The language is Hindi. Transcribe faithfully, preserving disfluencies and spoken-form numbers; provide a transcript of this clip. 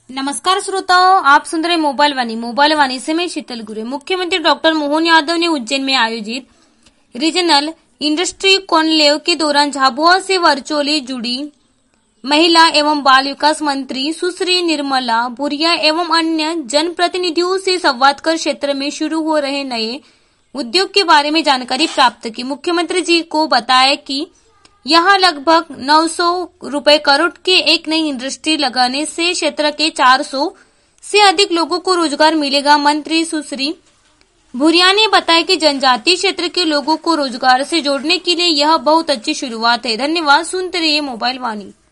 नमस्कार श्रोताओं, आप सुन रहे मोबाइल वाणी मोबाइल वाणी से मैं शीतल गुरे। मुख्यमंत्री डॉक्टर मोहन यादव ने उज्जैन में आयोजित रीजनल इंडस्ट्री कॉन्क्लेव के दौरान झाबुआ से वर्चुअली जुड़ी महिला एवं बाल विकास मंत्री सुश्री निर्मला भूरिया एवं अन्य जनप्रतिनिधियों से संवाद कर क्षेत्र में शुरू हो रहे नए उद्योग के बारे में जानकारी प्राप्त की। मुख्यमंत्री जी को बताया कि यहाँ लगभग नौ सौ रुपए करोड़ के एक नई इंडस्ट्री लगाने से क्षेत्र के चार सौ से अधिक लोगों को रोजगार मिलेगा। मंत्री सुश्री भूरिया ने बताया कि जनजातीय क्षेत्र के लोगों को रोजगार से जोड़ने के लिए यह बहुत अच्छी शुरुआत है। धन्यवाद। सुनते रहिए मोबाइल वाणी।